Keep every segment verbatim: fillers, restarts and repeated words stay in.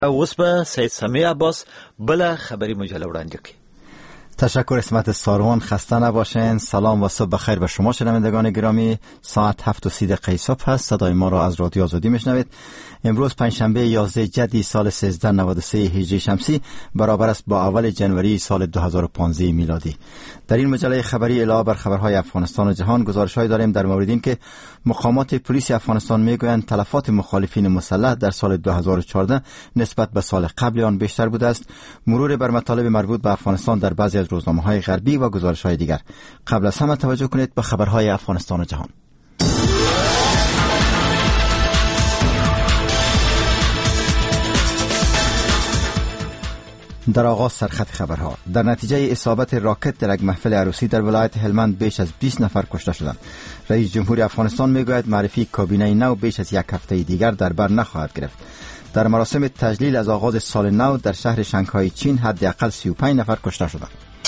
اوس به سید سمیع عباس بله خبری مجله وړاندې کړي. تشکر اسمت ساروان، خسته نباشین. سلام و صبح بخیر به شما شنوندگان گرامی. ساعت هفت و سی دقیقه صبح هست. صدای ما را از رادیو آزادی میشنوید. امروز پنجشنبه یازده جدی سال سیزده نود و سه هجری شمسی برابر است با اول جنوری سال دو هزار و پانزده میلادی. در این مجله خبری علاوه بر خبرهای افغانستان و جهان گزارش‌هایی داریم در مورد اینکه مقامات پلیس افغانستان میگویند تلفات مخالفین مسلح در سال دو هزار و چهارده نسبت به سال قبل آن بیشتر بوده است. مرور بر مطالب مربوط به افغانستان در بعضی از روزنامه‌های غربی و گزارش‌های دیگر. قبل از همه توجه کنید به خبرهای افغانستان و جهان. در آغاز سرخط خبرها. در نتیجه اصابت راکت در یک محفل عروسی در ولایت هلمند بیش از بیست نفر کشته شدند. رئیس جمهور افغانستان میگوید معرفی کابینه نو بیش از یک هفته دیگر در بر نخواهد گرفت. در مراسم تجلیل از آغاز سال نو در شهر شانگهای چین حداقل سی و پنج نفر کشته شدند.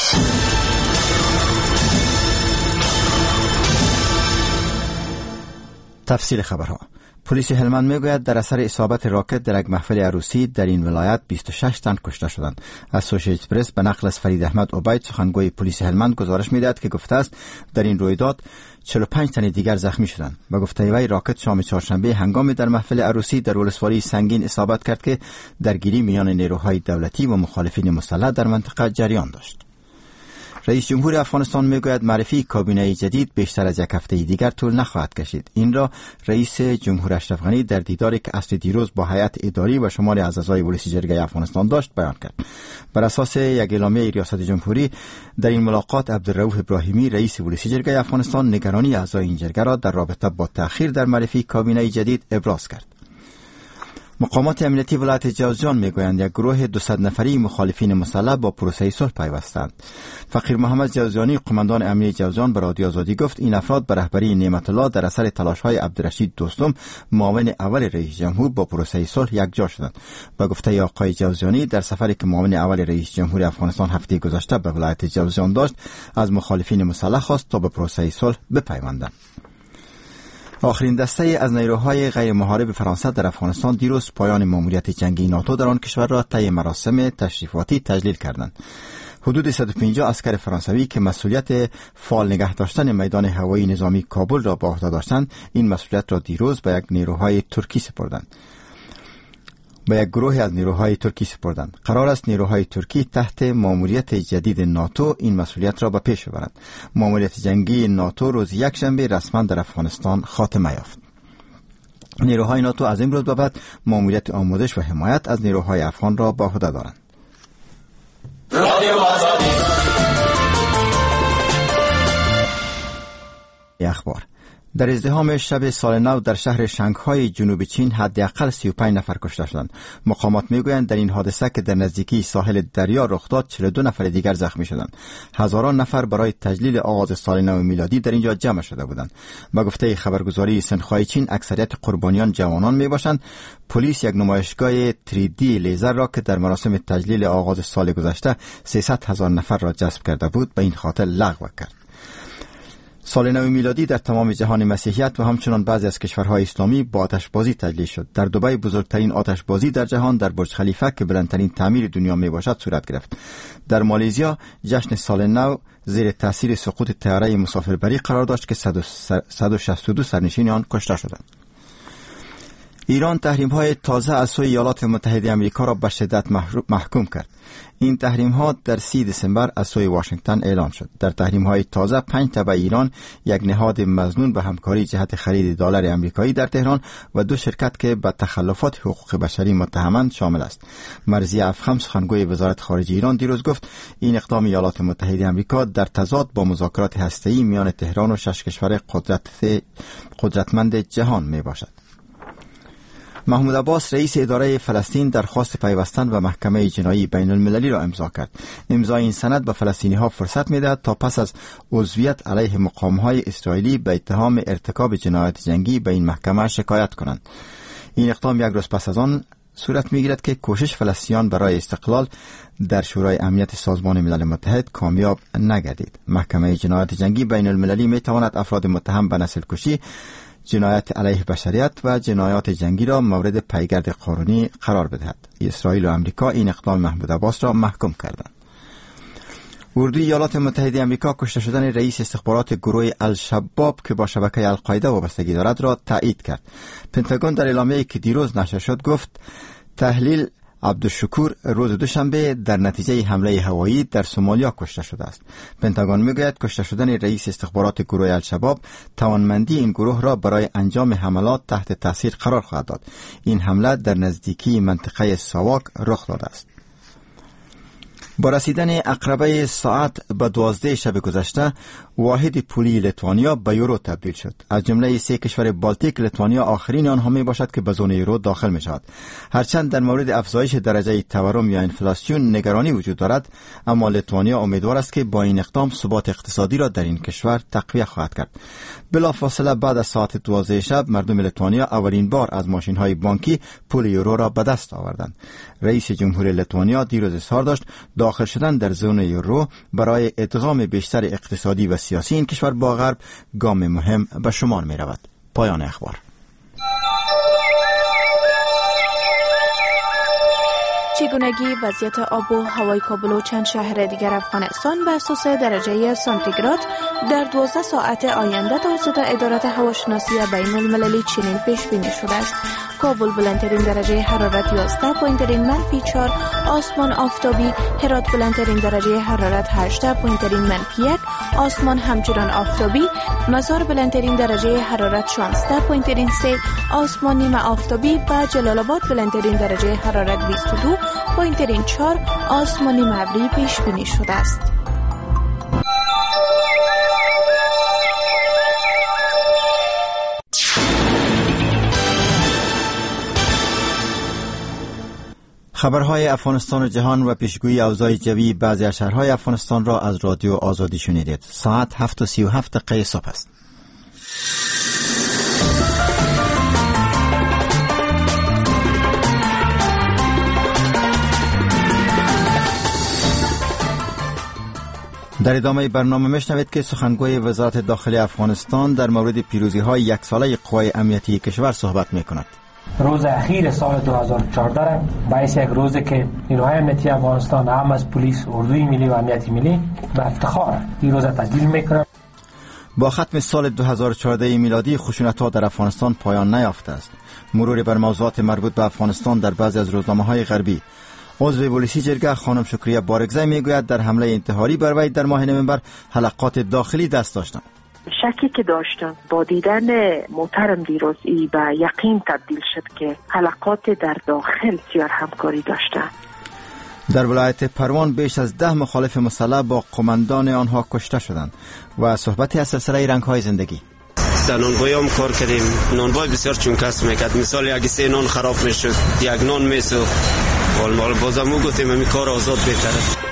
تفصیل خبرها. پلیس هلمند میگوید در اثر اصابت راکت در یک محفل عروسی در این ولایت بیست و شش تن کشته شدند. اسوسییتد پرس به نقل از فرید احمد عبید سخنگوی پلیس هلمند گزارش میدهد که گفته است در این رویداد چهل و پنج تن دیگر زخمی شدند. به گفته وی راکت شام چهارشنبه هنگامی در محفل عروسی در ولسوالی سنگین اصابت کرد که درگیری میان نیروهای دولتی و مخالفین مسلح در منطقه جریان داشت. رئیس جمهور افغانستان میگوید معرفی کابینه جدید بیشتر از یک هفته دیگر طول نخواهد کشید. این را رئیس جمهور اشرف غنی در دیداری که اصل دیروز با هیئت اداری و شمار از اعضای ولسی جرگه افغانستان داشت بیان کرد. بر اساس یک اعلامیه ریاست جمهوری در این ملاقات عبدالرؤوف ابراهیمی رئیس ولسی جرگه افغانستان نگرانی اعضای این جرگه را در رابطه با تأخیر در معرفی کابینه جدید ابراز کرد. مقامات امنیتی ولایت جوزجان میگویند یک گروه دویست نفری مخالفین مسلح با پروسه صلح پیوستند. فقیر محمد جوزجانی قماندان امنیتی جوزجان به رادیو آزادی گفت این افراد به رهبری نعمت الله در اثر تلاش‌های عبدالرشید دوستم معاون اول رئیس جمهور با پروسه صلح یکجا شدند. به گفته آقای جوزجانی در سفری که معاون اول رئیس جمهور افغانستان هفته گذشته به ولایت جوزجان داشت از مخالفین مسلح خواست تا به پروسه صلح بپیوندند. آخرین دسته از نیروهای غیر محارب فرانسه در افغانستان دیروز پایان ماموریت جنگی ناتو در آن کشور را طی مراسم تشریفاتی تجلیل کردند. حدود صد و پنجاه عسکر فرانسوی که مسئولیت فعال نگه داشتن میدان هوایی نظامی کابل را به عهده داشتند این مسئولیت را دیروز به یک نیروهای ترکی سپردند. به یک گروه از نیروهای ترکی سپردند. قرار است نیروهای ترکی تحت ماموریت جدید ناتو این مسئولیت را به پیش ببرند. ماموریت جنگی ناتو روز یک شنبه رسما در افغانستان خاتمه یافت. نیروهای ناتو از امروز به بعد ماموریت آموزش و حمایت از نیروهای افغان را به عهده دارند. اخبار. در ازدحام شب سال نو در شهر شانگهای جنوب چین حداقل سی و پنج نفر کشته شدند. مقامات میگویند در این حادثه که در نزدیکی ساحل دریا رخ داد چهل و دو نفر دیگر زخمی شدند. هزاران نفر برای تجلیل آغاز سال نو میلادی در اینجا جمع شده بودند. به گفته خبرگزاری سنخهای چین اکثریت قربانیان جوانان میباشند. پلیس یک نمایشگاه تری دی لیزر را که در مراسم تجلیل آغاز سال گذشته سیصد هزار نفر را جذب کرده بود به این خاطر لغو کرد. سال نو میلادی در تمام جهان مسیحیت و همچنان بعضی از کشورهای اسلامی با آتشبازی تجلیل شد. در دبی بزرگترین آتشبازی در جهان در برج خلیفه که بلندترین تعمیر دنیا می باشد صورت گرفت. در مالزیا جشن سال نو زیر تاثیر سقوط طیاره مسافربری قرار داشت که صد و شصت و دو سرنشین آن کشته شدند. ایران تحریم‌های تازه از سوی ایالات متحده آمریکا را به شدت محکوم کرد. این تحریم‌ها در سی دسامبر از سوی واشنگتن اعلام شد. در تحریم‌های تازه پنج تبع ایران، یک نهاد مظنون به همکاری جهت خرید دلار آمریکایی در تهران و دو شرکت که به تخلفات حقوق بشری متهمند شامل است. مرضیه افخم سخنگوی وزارت خارجه ایران دیروز گفت این اقدام ایالات متحده آمریکا در تضاد با مذاکرات هسته‌ای میان تهران و شش کشور قدرت قدرتمند جهان میباشد. محمود عباس رئیس اداره فلسطین درخواست پیوستن به محکمه جنایی بین المللی را امضا کرد. امضای این سند به فلسطینی ها فرصت می‌دهد تا پس از عضویت علیه مقام‌های اسرائیلی به اتهام ارتکاب جنایت جنگی به این محکمه شکایت کنند. این اقدام یک روز پس از آن صورت می‌گیرد که کوشش فلسطینیان برای استقلال در شورای امنیت سازمان ملل متحد کامیاب نگردید. محکمه جنایت جنگی بین المللی می‌تواند افراد متهم به نسل کشی، جنایت علیه بشریت و جنایات جنگی را مورد پیگرد قانونی قرار بدهد. اسرائیل و آمریکا این اقدام محمود عباس را محکوم کردند. اردوی ایالات متحده آمریکا کشته شدن رئیس استخبارات گروه الشباب که با شبکه القاعده وابستگی دارد را تایید کرد. پنتاگون در اعلامیه‌ای که دیروز نشر شد گفت تحلیل عبدالشکور روز دوشنبه در نتیجه حمله هوایی در سومالیا کشته شده است. پنتاگون میگوید کشته شدن رئیس استخبارات گروه الشباب توانمندی این گروه را برای انجام حملات تحت تاثیر قرار خواهد داد. این حمله در نزدیکی منطقه ساواک رخ داده است. با رسیدن عقربه ساعت به دوازده شب گذشته واحد پولی لیتوانیا به یورو تبدیل شد. از جمله سه کشور بالتیک لیتوانیا آخرین آنها می باشد که به زون یورو داخل می شود. هرچند در مورد افزایش درجه تورم یا انفلاسیون نگرانی وجود دارد، اما لیتوانیا امیدوار است که با این اقدام ثبات اقتصادی را در این کشور تقویت خواهد کرد. بلافاصله بعد از ساعت دوازده شب مردم لیتوانیا اولین بار از ماشین های بانکی پول یورو را به دست آوردند. رئیس جمهور لیتوانیا دیروز اظهار داشت داخل شدن در زون یورو برای ادغام بیشتر اقتصادی و سیاسی این کشور با غرب گام مهم به شمار می رود. پایان اخبار. چگونگی وضعیت آب و هوای کابل و چند شهر دیگر افغانستان بر اساس درجه سانتیگراد در دوازده ساعت آینده توسط اداره هواشناسی بین المللی چنین پیش بینی شده است: کابل بلندترین درجه حرارت یازده پوینت منفی چهار، آسمان آفتابی. هرات بلندترین درجه حرارت هجده پوینت منفی یک، آسمان همچنان آفتابی. مزار بلندترین درجه حرارت شانزده پوینت سه، آسمان نیمه آفتابی. و جلال آباد بلندترین درجه حرارت بیست و دو پوینت چهار، آسمان نیمه ابری پیش بینی شده است. خبرهای افغانستان و جهان و پیشگویی اوضاع جوی بعضی از شهرهای افغانستان را از رادیو آزادی شنیدید. ساعت هفت و سی و هفت دقیقه صبح است. در ادامه برنامه میشنوید که سخنگوی وزارت داخلی افغانستان در مورد پیروزی‌های یک ساله قوای امنیتی کشور صحبت می‌کند. روز اخیر سال دو هزار و چهارده باعث یک روزی که نیروهای امنیتی افغانستان هم از پلیس، اردوی ملی و امنیتی ملی به افتخار این روز تجلیل می‌کنند. با ختم سال دو هزار و چهارده میلادی خشونت‌ها در افغانستان پایان نیافته است. مرور بر موضوعات مربوط به افغانستان در بعضی از روزنامه‌های غربی. عضو پلیسی جرگه خانم شکریه بارگزی میگوید در حمله انتحاری بر وی در ماه نوامبر حلقات داخلی دست داشتند. شکی که داشتم با دیدن محترم دیروز ای به یقین تبدیل شد که حلقات در داخل سیار همکاری داشتند. در ولایت پروان بیش از ده مخالف مسلح با قماندان آنها کشته شدند. و صحبتی از سلسله رنگ‌های زندگی. در نانوایی هم کار کردیم. نانوایی بسیار چون کس میکرد. مثال اگه سه نان خراب میشد یک نان میسوخت. ولی بازم گفتیم همین کار آزاد بهتره.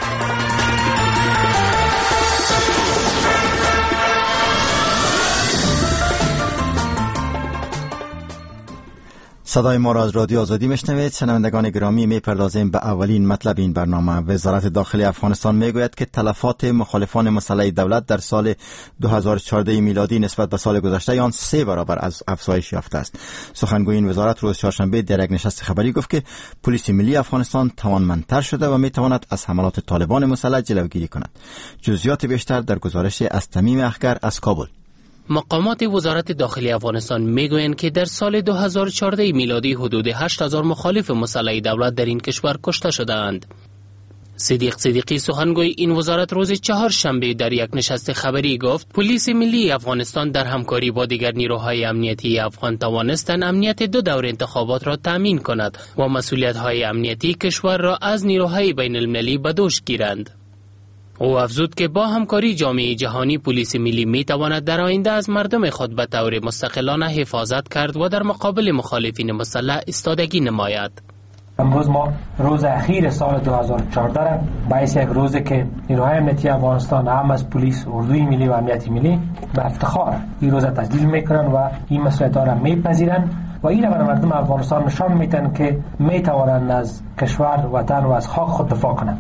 صدای ما را از رادیو آزادی میشنوید. شنوندگان گرامی، میپردازیم به اولین مطلب این برنامه. وزارت داخلی افغانستان میگوید که تلفات مخالفان مسلح دولت در سال دو هزار و چهارده میلادی نسبت به سال گذشته آن سه برابر از افزایش یافته است. سخنگوی این وزارت روز چهارشنبه در یک نشست خبری گفت که پلیس ملی افغانستان توانمندتر شده و میتواند از حملات طالبان مسلح جلوگیری کند. جزئیات بیشتر در گزارش از تمیم اخگر از کابل. مقامات وزارت داخلی افغانستان میگویند که در سال دو هزار و چهارده میلادی حدود هشت هزار مخالف مسلح دولت در این کشور کشته شدند. صدیق صدیقی سخنگوی این وزارت روز چهارشنبه در یک نشست خبری گفت پلیس ملی افغانستان در همکاری با دیگر نیروهای امنیتی افغان توانستند امنیت دو دور انتخابات را تامین کند و مسئولیت‌های امنیتی کشور را از نیروهای بین المللی به دوش گیرند. او افزود که با همکاری جامعه جهانی پلیس ملی می تواند در آینده از مردم خود به طور مستقلانه حفاظت کرد و در مقابل مخالفین مسلح ایستادگی نماید. امروز ما روز اخیر سال دو هزار و چهارده باعث یک روزی که نیروهای امنیتی افغانستان هم از پلیس، اردوی ملی و امنیتی ملی به افتخار این روز تجلیل میکنند و این مسئولیت‌ها را میپذیرند و این برای مردم افغانستان نشان میدن که میتوانند از کشور، وطن و از خاک خود دفاع کنند.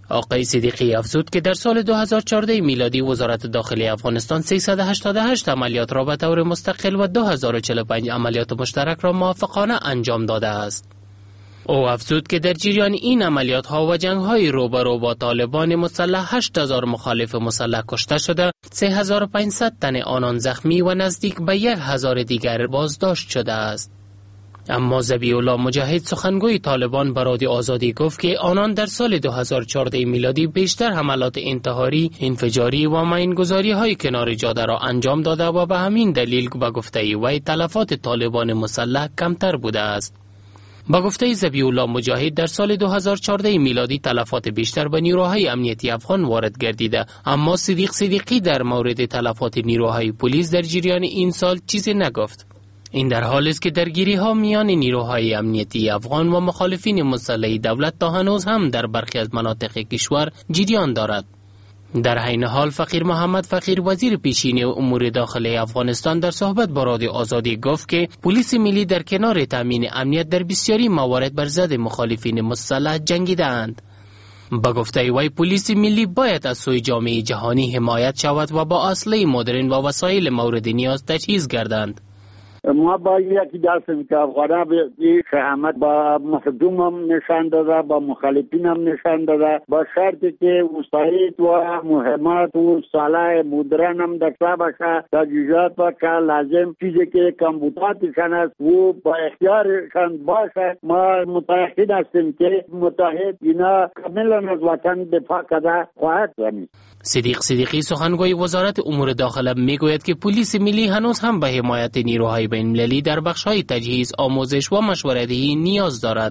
آقای صدیقی افزود که در سال دو هزار و چهارده میلادی وزارت داخلی افغانستان سیصد و هشتاد و هشت عملیات را به طور مستقل و دو هزار و چهل و پنج عملیات مشترک را موافقانه انجام داده است. او افزود که در جریان این عملیات ها و جنگ های روبرو با طالبان مسلح هشت هزار مخالف مسلح کشته شده، سه هزار و پانصد تن آنان زخمی و نزدیک به یک هزار دیگر بازداشت شده است. اما ذبیح الله مجاهد سخنگوی طالبان به رادیو آزادی گفت که آنان در سال دو هزار و چهارده میلادی بیشتر حملات انتحاری، انفجاری و ماینگذاری های کنار جاده را انجام داده و به همین دلیل به گفته وی تلفات طالبان مسلح کمتر بوده است. با گفته ذبیح الله مجاهد در سال دو هزار و چهارده میلادی تلفات بیشتر به نیروهای امنیتی افغان وارد گردیده، اما صدیق صدیقی در مورد تلفات نیروهای پلیس در جریان این سال چیزی نگفت. این در حالی است که درگیری ها میان نیروهای امنیتی افغان و مخالفین مسلح دولت تا هنوز هم در برخی از مناطق کشور جریان دارد. در عین حال فقیر محمد فقیر وزیر پیشین امور داخلی افغانستان در صحبت با رادیو آزادی گفت که پلیس ملی در کنار تامین امنیت در بسیاری موارد بر ضد مخالفین مسلح جنگیده‌اند. با گفته وی پلیس ملی باید از سوی جامعه جهانی حمایت شود و با اسلحه مدرن و وسایل مورد نیاز تجهیز گردند. ما با یکی دستیم که افغانها به شهامت با مخدوم هم نشان داده، با مخالفین هم نشان داده، با شرطی که وسایل و مهمات و سلاح مدرن هم داشته باشه، تجهیزات و که لازم چیزی که کامپیوترشان است و با اختیارشان باشه. ما متحد هستیم که متحد اینا کاملا از وطن دفاع کرده خواهد کنید. صدیق صدیقی سخنگوی وزارت امور داخله میگوید که پلیس ملی هنوز هم به حمایت نیروهای بین‌المللی در بخش‌های تجهیز، آموزش و مشورتی نیاز دارد.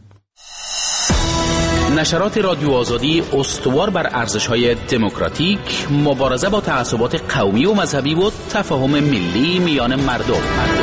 نشرات رادیو آزادی استوار بر ارزش‌های دموکراتیک، مبارزه با تعصبات قومی و مذهبی و تفاهم ملی میان مردم.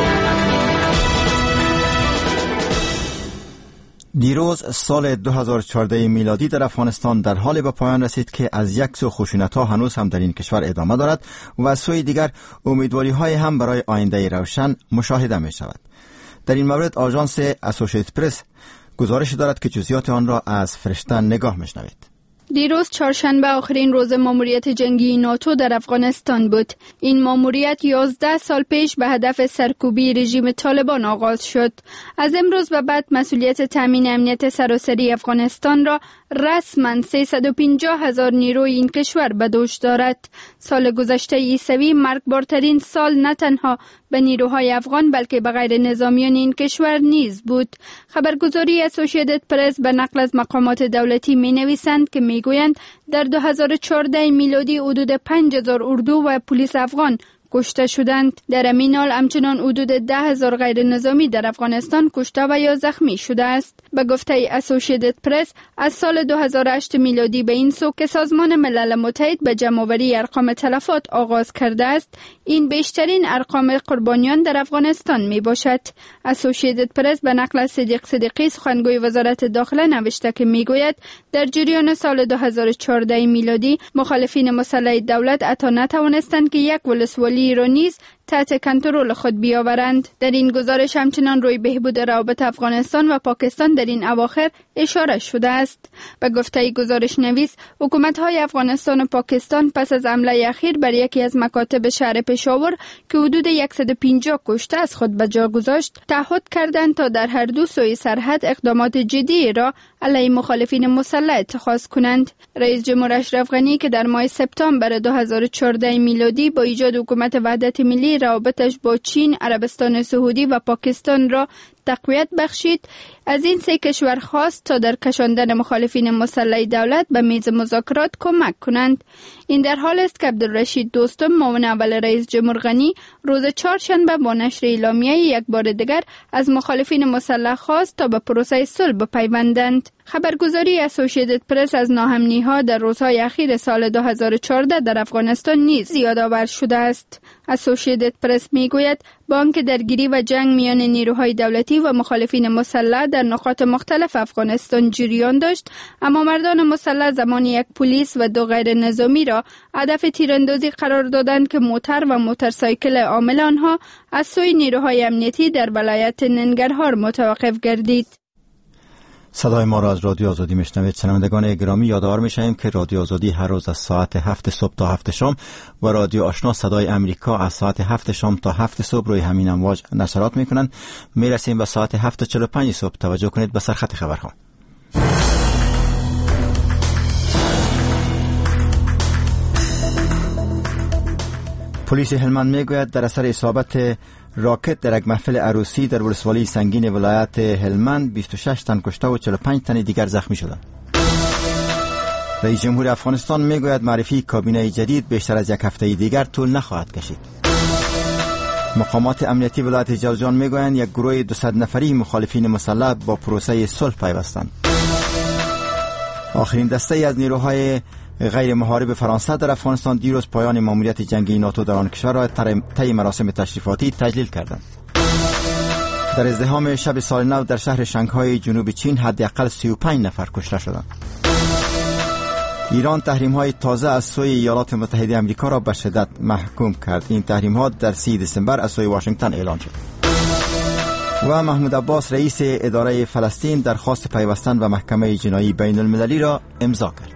دیروز سال دو هزار و چهارده میلادی در افغانستان در حال به پایان رسید که از یک سو خشونت‌ها هنوز هم در این کشور ادامه دارد و از سوی دیگر امیدواری‌های هم برای آینده روشن مشاهده می شود. در این مورد آژانس اسوسییتد پرس گزارش دارد که جزئیات آن را از فرشته نگاه می‌شنوید. دیروز چهارشنبه آخرین روز ماموریت جنگی ناتو در افغانستان بود. این ماموریت یازده سال پیش به هدف سرکوبی رژیم طالبان آغاز شد. از امروز به بعد مسئولیت تامین امنیت سراسری افغانستان را رسما سیصد و پنجاه هزار نیروی این کشور به دوش دارد. سال گذشته عیسوی مرگبارترین سال نه تنها به نیروهای افغان بلکه به غیر نظامیان این کشور نیز بود. خبرگزاری اسوسییتد پرس به نقل از مقامات دولتی می نویسند که می گویند در دو هزار و چهارده میلادی حدود پنج هزار اردو و پلیس افغان کشته شدند. در همین حال همچنان حدود ده هزار غیر نظامی در افغانستان کشته و یا زخمی شده است. به گفته اسوسییتد پرس از سال دو هزار و هشت میلادی به این سو که سازمان ملل متحد به جمع‌آوری ارقام تلفات آغاز کرده است، این بیشترین ارقام قربانیان در افغانستان می باشد. اسوسییتد پرس به نقل از صدیق صدیقی سخنگوی وزارت داخله نوشته که می گوید در جریان سال دو هزار و چهارده میلادی مخالفین مسلح دولت حتی نتوانستند که یک ولسوالی را نیز تحت کنترل خود بیاورند. در این گزارش همچنان روی بهبود روابط افغانستان و پاکستان در این اواخر اشاره شده است. به گفته گزارش نویس، حکومت‌های افغانستان و پاکستان پس از حمله اخیر بر یکی از مکاتب شهر پشاور که حدود صد و پنجاه کشته از خود به جا گذاشت، تعهد کردند تا در هر دو سوی سرحد اقدامات جدی را علیه مخالفین مسلح اتخاذ کنند. رئیس جمهور اشرف غنی که در ماه سپتامبر دو هزار و چهارده میلادی با ایجاد حکومت وحدت ملی روابطش با چین، عربستان سعودی و پاکستان را تقویت بخشید، از این سه کشور خواست تا در کشاندن مخالفین مسلح دولت به میز مذاکرات کمک کنند. این در حال است که عبدالرشید دوستم معاون اول رئیس جمهور غنی روز چهارشنبه با نشر اعلامیه یک بار دیگر از مخالفین مسلح خواست تا به پروسه صلح بپیوندند. خبرگزاری اسوسییتد پرس از ناهمنی‌ها در روزهای اخیر سال دو هزار و چهارده در افغانستان نیز یادآور شده است. اسوسییتد پرس میگوید با آنکه درگیری و جنگ میان نیروهای دولتی و مخالفین مسلح در نقاط مختلف افغانستان جریان داشت، اما مردان مسلح زمانی یک پلیس و دو غیر نظامی را هدف تیراندازی قرار دادند که موتر و موتورسایکل عامل آنها از سوی نیروهای امنیتی در ولایت ننگرهار متوقف گردید. صدای ما را از رادیو آزادی میشنوید. شنوندگان گرامی، یادآور میشیم که رادیو آزادی هر روز از ساعت هفت صبح تا هفت شام و رادیو آشنا صدای امریکا از ساعت هفت شام تا هفت صبح روی همین امواج نشرات میکنند. میرسیم به ساعت هفت و چهل و پنج صبح. توجه کنید به سرخط خبرها. پلیس هلمند میگوید در اثر اصابت راکت در یک محفل عروسی در ولسوالی سنگین ولایت هلمند بیست و شش تن کشته و چهل و پنج تن دیگر زخمی شدند. رئیس جمهور افغانستان میگوید معرفی کابینه جدید بیشتر از یک هفته دیگر طول نخواهد کشید. مقامات امنیتی ولایت جوزجان میگویند یک گروه دویست نفری مخالفین مسلح با پروسه صلح پیوستند. آخرین دسته از نیروهای غیر محارب فرانسه در افغانستان دیروز پایان ماموریت جنگی ناتو در آن کشور را طی مراسم تشریفاتی تجلیل کردند. در ازدحام شب سال نو در شهر شانگهای جنوب چین حداقل سی و پنج نفر کشته شدند. ایران تحریم‌های تازه از سوی ایالات متحده آمریکا را به شدت محکوم کرد. این تحریم‌ها در سی دسامبر از سوی واشنگتن اعلان شد. و محمود عباس رئیس اداره فلسطین درخواست پیوستن به محکمه جنایی بین المللی را امضا کرد.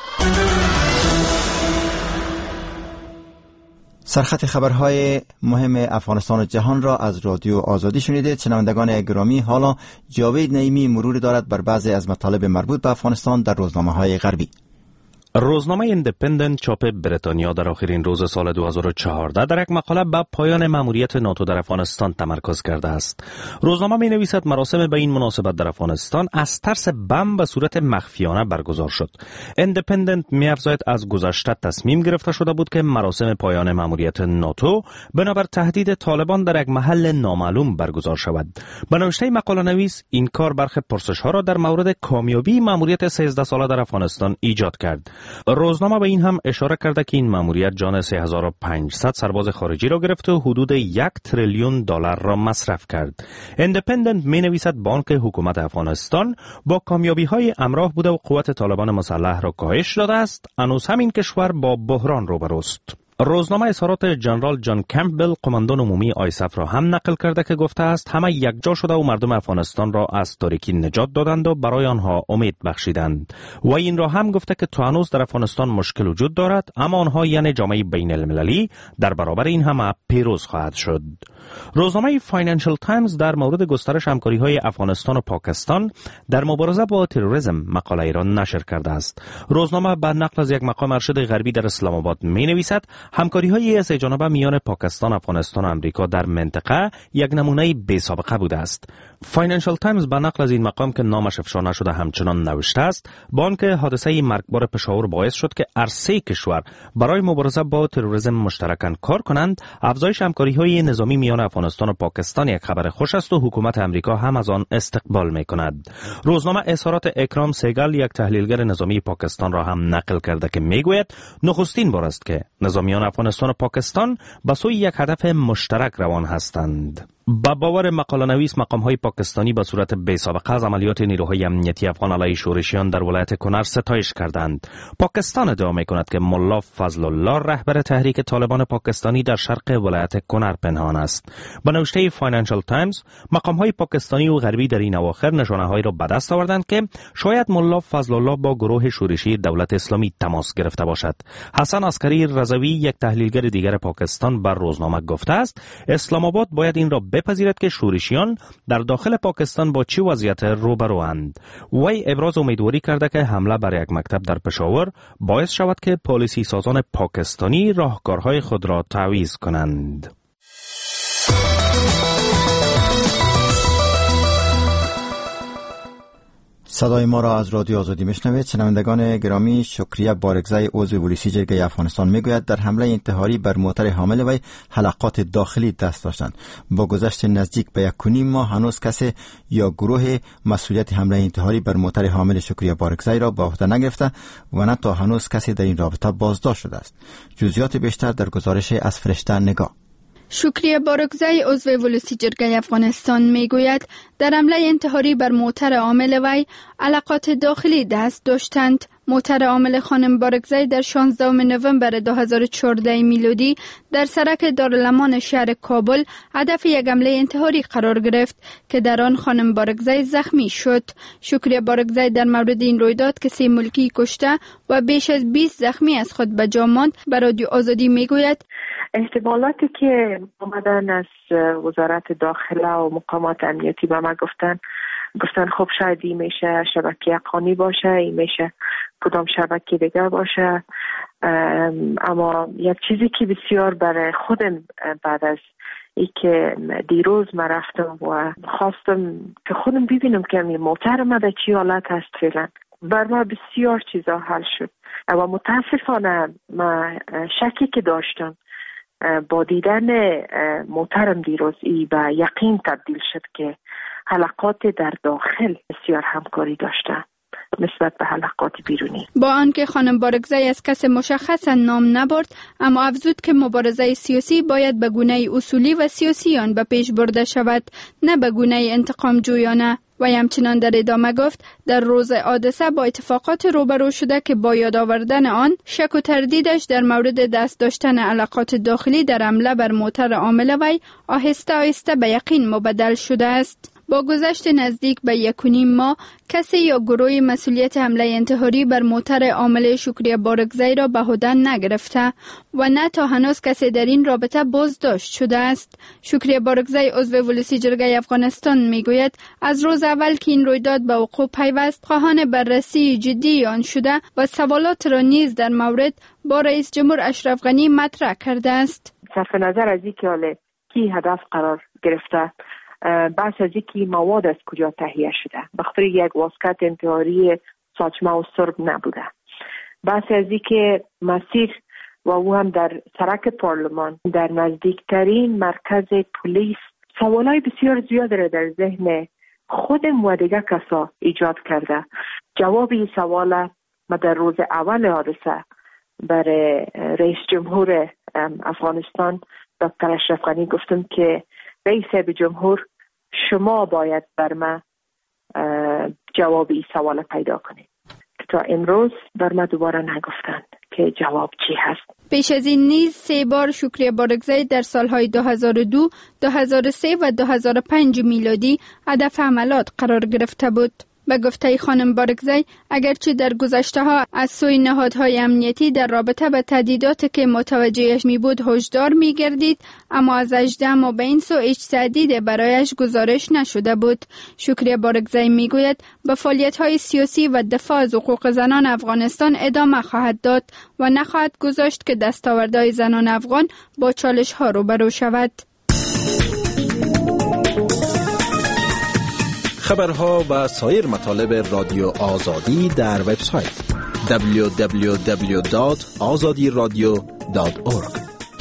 سرخط خبرهای مهم افغانستان و جهان را از رادیو آزادی شنیدید. شنوندگان گرامی، حالا جاوید نعیمی مرور دارد بر بعضی از مطالب مربوط به افغانستان در روزنامه‌های غربی. روزنامه ایندیپندنت چاپ بریتانیا در آخرین روز سال دو هزار و چهارده در یک مقاله به پایان مأموریت ناتو در افغانستان تمرکز کرده است. روزنامه می نویسد مراسم به این مناسبت در افغانستان از ترس بم به صورت مخفیانه برگزار شد. ایندیپندنت می افزاید از گذشته تصمیم گرفته شده بود که مراسم پایان مأموریت ناتو بنابر تهدید طالبان در یک محل نامعلوم برگزار شود. به نوشته مقاله نویس، این کار برخی پرسش ها را در مورد کامیابی مأموریت سیزده ساله در افغانستان ایجاد کرد. روزنامه به این هم اشاره کرده که این مأموریت جان سه هزار و پانصد سرباز خارجی را گرفت و حدود یک تریلیون دلار را مصرف کرد. ایندیپندنت می نویسد بانک حکومت افغانستان با کامیابی های همراه بوده و قوت طالبان مسلح را کاهش داده است. هنوز همین کشور با بحران روبروست. روزنامه اظهارات جنرال جان کمپبل، قماندان عمومی آیسف را هم نقل کرده که گفته است همه یکجا شده و مردم افغانستان را از تاریکی نجات دادند و برای آنها امید بخشیدند. و این را هم گفته که تا هنوز در افغانستان مشکل وجود دارد، اما آنها یعنی جامعه بین المللی در برابر این همه پیروز خواهد شد. روزنامه فاینانشل تایمز در مورد گسترش همکاری‌های افغانستان و پاکستان در مبارزه با تروریسم مقاله را نشر کرده است. روزنامه به نقل از یک مقام ارشد غربی در اسلام آباد می‌نویسد همکاری‌های سه جانبه میان پاکستان، افغانستان و آمریکا در منطقه یک نمونه بی‌سابقه بوده است. فاینانشل تایمز به نقل از این مقام که نامش افشا نشده همچنان نوشته است، با آنکه حادثه مرگبار پشاور باعث شد که هر سه کشور برای مبارزه با تروریسم مشترکاً کار کنند، افزایش همکاری‌های نظامی میان افغانستان و پاکستان یک خبر خوش است و حکومت آمریکا هم از آن استقبال می‌کند. روزنامه اظهارات اکرام سیگل، یک تحلیلگر نظامی پاکستان را هم نقل کرده که میگوید نخستین بار است که نظامیان افغانستان و پاکستان به سوی یک هدف مشترک روان هستند. با باور مقاله نویس، مقام‌های پاکستانی به صورت بی‌سابقه از عملیات نیروهای امنیتی افغان علیه شورشیان در ولایت کنر ستایش کردند. پاکستان ادعا می‌کند که ملا فضل الله رهبر تحریک طالبان پاکستانی در شرق ولایت کنر پنهان است. به نوشته فاینانشل تایمز، مقام‌های پاکستانی و غربی در این اواخر نشانه‌هایی را به دست آوردند که شاید ملا فضل الله با گروه شورشی دولت اسلامی تماس گرفته باشد. حسن عسکری رضوی، یک تحلیلگر دیگر پاکستان، بر روزنامه گفته است اسلام آباد باید این را بپذیرد که شورشیان در داخل پاکستان با چه وضعیت روبروند. وی ابراز امیدواری کرده که حمله بر یک مکتب در پشاور باعث شود که پالیسی سازان پاکستانی راهکارهای خود را تعویض کنند. صدای ما را از رادیو آزادی میشنوید. شنوندگان گرامی، شکریه بارگزای عضو پلیسی جرگه افغانستان میگوید در حمله انتحاری بر موتر حامل وی حلقات داخلی دست داشتند. با گذشت نزدیک به یک و نیم ماه هنوز کسی یا گروه مسئولیت حمله انتحاری بر موتر حامل شکریه بارگزای را به عهده نگرفته و نه تا هنوز کسی در این رابطه بازداشت شده است. جزئیات بیشتر در گزارش از فرشته نگاه. شکریه بارگزای عضو ولسی جرگه افغانستان میگوید در حمله انتحاری بر موتر عامل وی حلقات داخلی دست داشتند موتر عامل خانم بارکزی در شانزدهم نوامبر دو هزار و چهارده میلادی در سرک دارالامان شهر کابل هدف یک حمله انتحاری قرار گرفت که در آن خانم بارکزی زخمی شد. شکریه بارکزی در مورد این رویداد که سه ملکی کشته و بیش از بیست زخمی از خود به جا ماند به رادیو آزادی میگوید احتمالاتی که آمدن از وزارت داخله و مقامات امنیتی به ما گفتن گفتن خب شاید این میشه شبکه اقانی باشه، این میشه کدام شبکه دیگر باشه. اما یک چیزی که بسیار برای خودم بعد از ای که دیروز ما رفتم و خواستم که خودم ببینم که این موتر ما در چی حالت هست فعلا، بر ما بسیار چیزا حل شد و متاسفانه ما شکی که داشتم با دیدن موترم دیروز ای به یقین تبدیل شد که حلقات در داخل بسیار همکاری داشتن نسبت به حلقات بیرونی. با آنکه خانم بارکزی از کس مشخص نام نبرد، اما افزود که مبارزه سیاسی باید به گونه اصولی و سیاسی آن به پیش برده شود، نه به گونه انتقام جویانه. و همچنان در ادامه گفت در روز حادثه با اتفاقات روبرو شده که با یاد آوردن آن شک و تردیدش در مورد دست داشتن علاقات داخلی در حمله بر موتر عامل وی آهسته آهسته به یقین مبدل شده است. با گذشت نزدیک به یک و نیم ماه کسی یا گروهی مسئولیت حمله انتحاری بر موتر عامل شکریه بارکزی را به عهده نگرفته و نه تا هنوز کسی در این رابطه بازداشت شده است. شکریه بارکزی عضو ولسی جرگه افغانستان میگوید از روز اول که این رویداد به وقوع پیوست خواهان بررسی جدی آن شده و سوالات را نیز در مورد با رئیس جمهور اشرف غنی مطرح کرده است. صرف نظر از اینکه حالا کی هدف قرار گرفته، بحث از اینکه مواد از کجا تهیه شده، بخاطر یک واسکت انتحاری ساچمه و سرب نبوده. بحث از اینکه مسیر و او هم در سرک پارلمان در نزدیکترین مرکز پلیس سوالای بسیار زیاد را در ذهن خودم و دیگه کسا ایجاد کرده. جواب این سوال ما در روز اول حادثه برای رئیس جمهور افغانستان دکتر اشرف غنی گفتم که رئیس جمهور شما باید بر من جواب این سوال پیدا کنید. تا امروز بر من دوباره نگفتند که جواب چی هست. پیش از این نیز سه بار شکریه بارکزی در سالهای دو هزار و دو، دو هزار و سه و دو هزار و پنج میلادی هدف حملات قرار گرفته بود. به گفته خانم بارکزی اگرچه در گذشته ها از سوی نهادهای امنیتی در رابطه به تهدیداتی که متوجهش می بود هشدار می گردید، اما از هجده ماه به این سو هیچ تهدید برایش گزارش نشده بود. شکریه بارکزی می گوید به فعالیت های سیاسی و دفاع از حقوق زنان افغانستان ادامه خواهد داد و نخواهد گذاشت که دستاوردهای زنان افغان با چالش ها روبرو شود. خبرها و سایر مطالب رادیو آزادی در وبسایت دبلیو دبلیو دبلیو دات آزادی رادیو دات اورگ.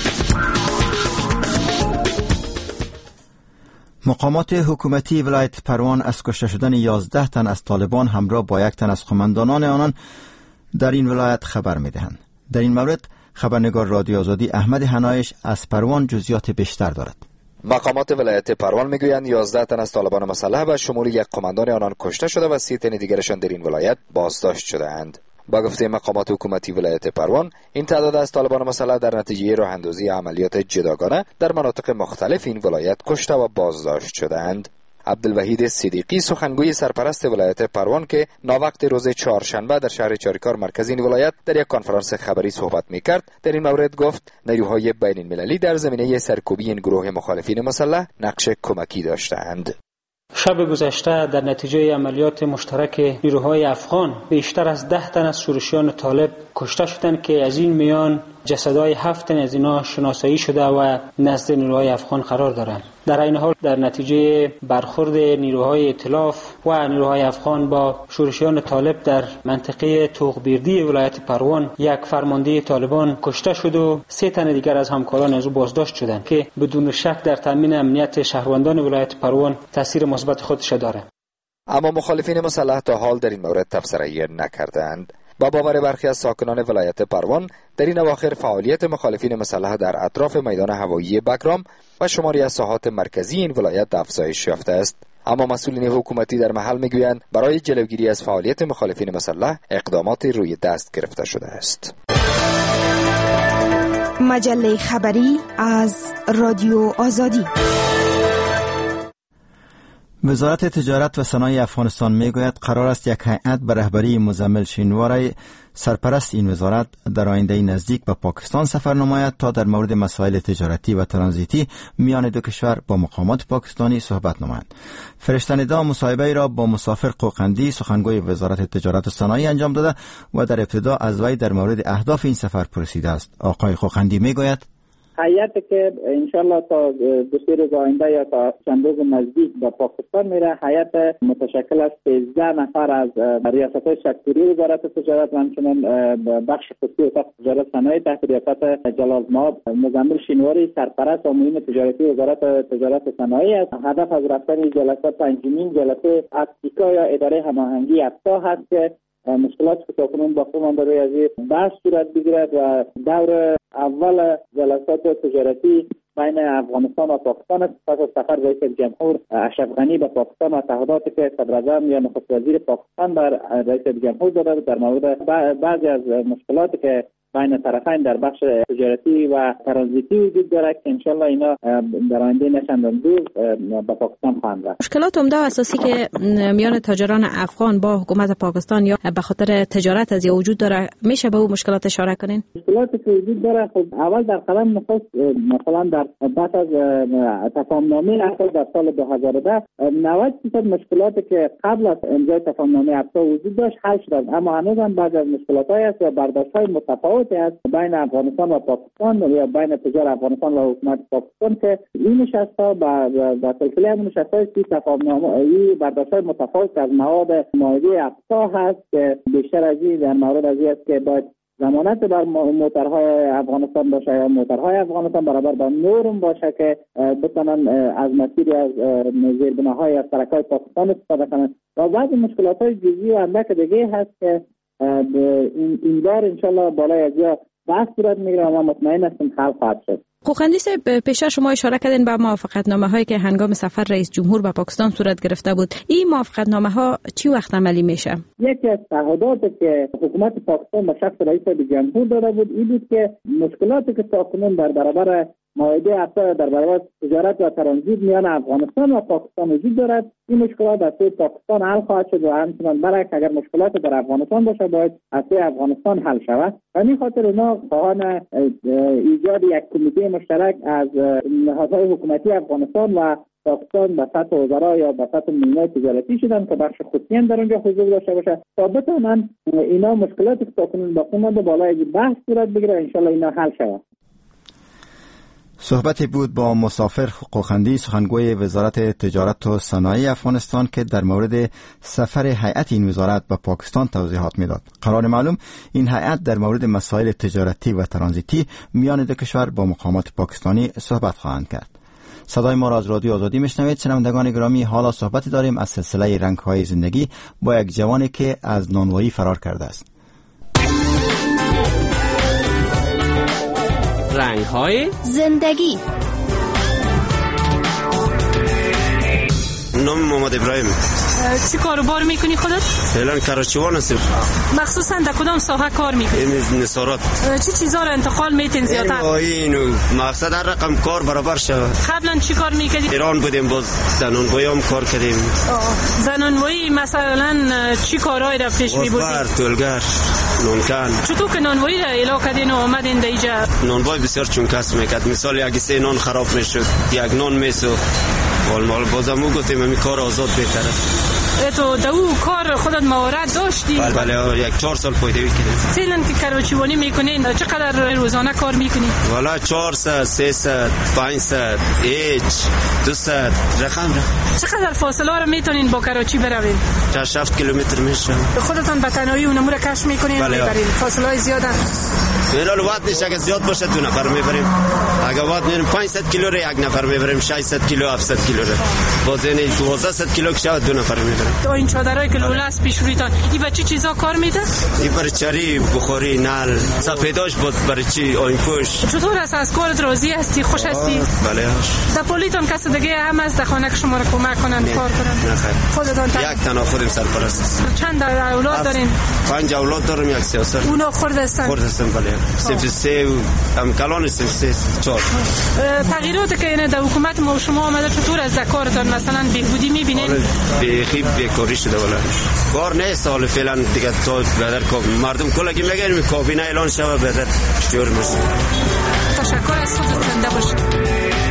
مقامات حکومتی ولایت پروان از کشته شدن یازده تن از طالبان همراه با یک تن از قماندانان آنان در این ولایت خبر می‌دهند. در این مورد خبرنگار رادیو آزادی احمد حنایش از پروان جزئیات بیشتر دارد. مقامات ولایت پروان میگویند یازده تن از طالبان مسلح به شمول یک قماندان آنان کشته شده و سی تن دیگرشان در این ولایت بازداشت شده اند. با گفته مقامات حکومتی ولایت پروان این تعداد از طالبان مسلح در نتیجه راه اندازی عملیات جداگانه در مناطق مختلف این ولایت کشته و بازداشت شده اند. عبدالوحید صدیقی سخنگوی سرپرست ولایت پروان که ناوقت روز چهارشنبه در شهر چاریکار مرکز این ولایت در یک کنفرانس خبری صحبت میکرد در این مورد گفت نیروهای بین المللی در زمینه سرکوبی این گروه مخالفین مسلح نقش کمکی داشتند. شب گذشته در نتیجه عملیات مشترک نیروهای افغان بیشتر از ده تن از شورشیان طالب کشته شدند که از این میان جسدهای هفت تن از اینا شناسایی شده و نزد نیروهای افغان قرار دارند. در این حال در نتیجه برخورد نیروهای ائتلاف و نیروهای افغان با شورشیان طالب در منطقه توغبیردی ولایت پروان یک فرمانده طالبان کشته شد و سه تن دیگر از همکاران از او بازداشت شدند که بدون شک در تامین امنیت شهروندان ولایت پروان تاثیر مثبت خودش دارد. اما مخالفین مسلح تا حال در این مورد تبصره نکردند. با باور برخی از ساکنان ولایت پروان در این اواخر فعالیت مخالفین مسلح در اطراف میدان هوایی بگرام و شماری از ساحات مرکزی این ولایت افزایش یافته است. اما مسئولین حکومتی در محل میگویند برای جلوگیری از فعالیت مخالفین مسلح اقدامات روی دست گرفته شده است. مجله خبری از رادیو آزادی. وزارت تجارت و صنایع افغانستان میگوید قرار است یک هیئت به رهبری مزمل شینواری سرپرست این وزارت در آینده نزدیک به پاکستان سفر نماید تا در مورد مسائل تجارتی و ترانزیتی میان دو کشور با مقامات پاکستانی صحبت نمایند. فرشته‌ندا مصاحبه را با مسافر قوقندی سخنگوی وزارت تجارت و صنایع انجام داده و در ابتدا از وی در مورد اهداف این سفر پرسیده است. آقای قوقندی میگوید هیئتی که انشالله تا دو سه روز آینده یا تا چند روز نزدیک به پاکستان میره، هیئت متشکل از سیزده نفر از ریاست‌های سکتوری وزارت تجارت و همچنین بخش خصوصی اتاق تجارت صنایع تحت ریاست جلال مآب مزمل شینواری سرپرست و معین تجارتی وزارت تجارت و صنایع است. هدف از رفتن جلسه پنجمین جلسه اتیکا یا اداره هماهنگی افتا هست که مشکلات که تاکنون با خودمان در روی از بحث صورت بگیرد و دور اول جلسات تجارتی بین افغانستان و پاکستان است. پس از سفر رئیس جمهور اشرف غنی به پاکستان و تعهداتی که صدر اعظم یا نخست وزیر پاکستان بر رئیس جمهور داده در مورد بعضی از مشکلاتی که بین طرفین در بخش تجارتی و ترانزیتی وجود دارد که انشالله اینا در آینده نشاندن دور به پاکستان خواهند رفت. مشکلات عمده و اساسی که میان تاجران افغان با حکومت پاکستان یا به خاطر تجارت از یا وجود داره، میشه به اون مشکلات اشاره کنین؟ مشکلاتی که وجود داره خب اول در قلم نخست مثلا در بعد از تفاهم‌نامه افتا در سال دو هزار و ده نود درصد مشکلاتی که قبل از امضای تفاهم‌نامه افتا وجود داشت حل شد، اما هنوز هم بعضی از مشکلات‌های است یا برداشت‌های متفاوت است بین افغانستان و پاکستان یا بین تجار افغانستان و حکومت پاکستان که این نشست‌ها با سلسله همین نشست‌های سی تفاهم‌نامه ای برداشت‌های متفاوت از مواد معاهده افتا هست که بیشتر از این در مورد از این است که باید ضمانت بر موترهای افغانستان باشه یا موترهای افغانستان برابر با نورم باشه که بتونن از مسیری از زیربناهای از سرک‌های پاکستان استفاده کنند و بعضی مشکلات‌های جزئی و اندک دیگه هست که این این بار انشالله بالای از یا بحث صورت میگیره و ما مطمئن هستیم حل خواهد شد. قوقندی صاحب، پیشتر شما اشاره کردین به موافقتنامه هایی که هنگام سفر رئیس جمهور به پاکستان صورت گرفته بود. این موافقتنامه ها چی وقت عملی میشه؟ یکی از تعهداتی که حکومت پاکستان به شخص رئیس جمهور داده بود این بود که مشکلاتی که تاکنون در برابر معاهده افتا در برابر تجارت و ترانزیت میان افغانستان و پاکستان وجود دارد، این مشکلات از سوی پاکستان حل خواهد شد و همچنین برعکس اگر مشکلات در افغانستان باشه باید از سوی افغانستان حل شود. و این خاطر اونا خواهان ایجاد یک کمیته مشترک از نهادهای حکومتی افغانستان و پاکستان به سطح وزرا یا به سطح معینای تجارتی شدن که بخش خصوصی در اونجا حضور داشته باشه تا بتونن اینا مشکلاتی که تاکنون باقی مونده بالای بحث صورت بگیره، انشالله اینا حل شود. صحبتی بود با مسافر قوقندی سخنگوی وزارت تجارت و صنایع افغانستان که در مورد سفر هیئت این وزارت به پاکستان توضیحات میداد. قرار معلوم این هیئت در مورد مسائل تجارتی و ترانزیتی میان دو کشور با مقامات پاکستانی صحبت خواهند کرد. صدای ما را از رادیو آزادی میشنوید. شنوندگان گرامی، حالا صحبتی داریم از سلسله رنگ‌های زندگی با یک جوانی که از نانوایی فرار کرده است. رنگ‌های زندگی. نام محمد ابراهیم. چی کاروبار میکنی خودت؟ فعلا کراچیوان هستم. مخصوصا در کدام ساحه کار میکنی؟ این نصارات. چی چیزا رو انتقال میتین زیادتر؟ اینو مقصد هر رقم کار برابر شود. قبلا چی کار میکردی؟ ایران بودیم، باز زنانوایی هم کار کردیم. زنانوایی مثلا چی کارهایی را پیش میبردی؟ وزبر، تولگر، نونکن. چطور که نانوایی را اعلا کردین و آمدین اینجا؟ نانوایی بسیار چون کسب میکرد. مثال یک سه نان خراب میشد، یک نان میسوخت. والمال بازم او گفتیم همی کار آزاد بهتره. تو دو کار خودت مهارت داشتی؟ بله بله، یک چهار سال پایده کردیم. فعلا که کراچیوانی میکنین چقدر روزانه کار میکنی؟ والا چهارصد، سیصد، پانصد، هیچ، دویست رقم را. چقدر فاصله ها رو میتونین با کراچی بروین؟ شش هفت کیلومتر میشه. خودتان به تنهایی اونمو رو کشف میکنین؟ بله. میبرین فاصله های زیادن. میرال وقت نیست اگه زیاد باشه دو نفر میبریم، اگه وقت میریم پانصد کیلو رو یک نفر میبریم، ششصد کیلو هفتصد کیلو رو باز این دوازده کیلو که شود دو نفر میبریم. تو این چادرای که لوله است پیش رویتان این برای چی چیزا کار میده؟ این برای چری، بخاری، نل، سفیداش بود برای چی آین پوش. چطور است از کارت راضی هستی؟ خوش هستی؟ بله. در پلیتون کس دیگه هم از در خانه که شما رو کمک کنن کار کنن؟ نه خیر. خودتون تن... یک تنها خودم سرپرست است. چند اولاد دارین؟ پنج اولاد دارم، یک سیاست. اونا خرد هستن؟ خرد هستن بله. سنف سه هم کلان سنف سه چهار. تغییراتی که این در حکومت ما و شما آمده چطور از کارتان مثلا بهبودی می‌بینید؟ بیخی بیکاری شده ولی کار نه سال فعلا دیگه تا بدر کو مردم کلگی میگن کابینه اعلان شوه بدر شور میشه. تشکر از خودتون زنده باشید.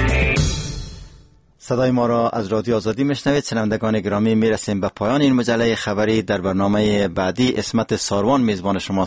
صدای ما را از رادیو آزادی میشنوید. شنوندگان گرامی، میرسیم به پایان این مجله خبری. در برنامه بعدی اسمت ساروان میزبان شما